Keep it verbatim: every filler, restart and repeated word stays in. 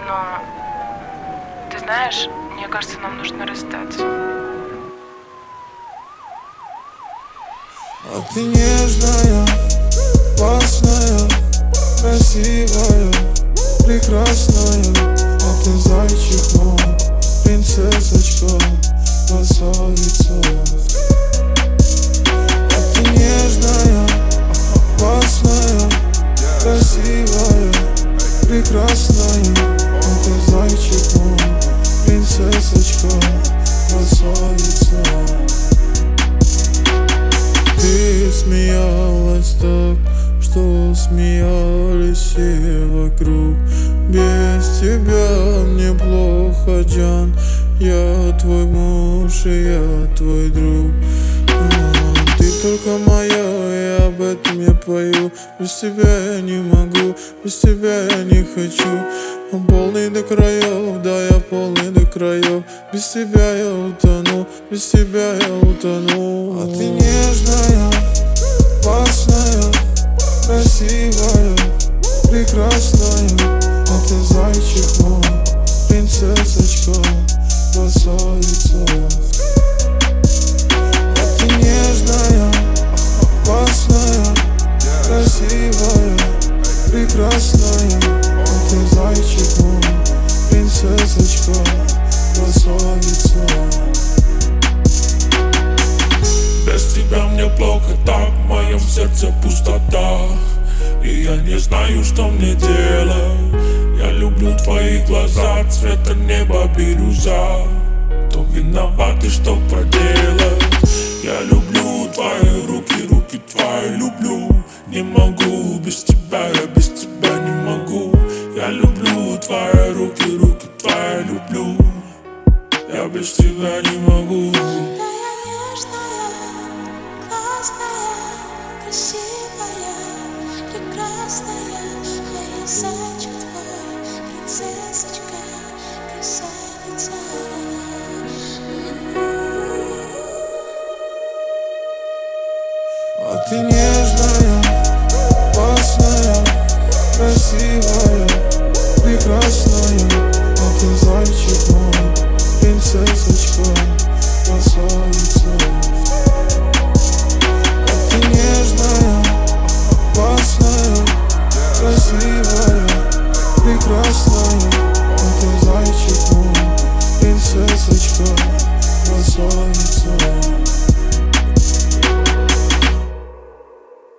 Но, ты знаешь, мне кажется, нам нужно расстаться. А ты нежная, классная, красивая, прекрасная. А ты зайчик мой, принцессочка, красавица. А ты нежная, классная, красивая, прекрасная. А ты зайчик мой, принцессочка, красавица. Ты смеялась так, что смеялись все вокруг. Без тебя мне плохо, Джан. Я твой муж и я твой друг. Ты только моя, и об этом я пою. Без тебя я не могу, без тебя я не хочу. Он полный до краев, да я полный до краев. Без тебя я утону, без тебя я утону. А ты нежная, классная, красивая, прекрасная. А ты зайчик мой, принцессочка, красавица. А ты нежная, классная, красивая, прекрасная. А ты зайчик мой, принцессочка, красавица. Без тебя мне плохо так, в моем сердце пустота. И я не знаю, что мне делать. Я люблю твои глаза, цвета неба бирюза. Кто виноват и что проделать? Я люблю твои руки, руки твои люблю. Не могу без тебя, я без тебя не могу. Я люблю твои руки, руки твои люблю. Я без тебя не могу. Зайчик твой, принцессочка, красавица. А ты нежная, классная, красивая, прекрасная. А ты зайчик мой, принцессочка, красавица.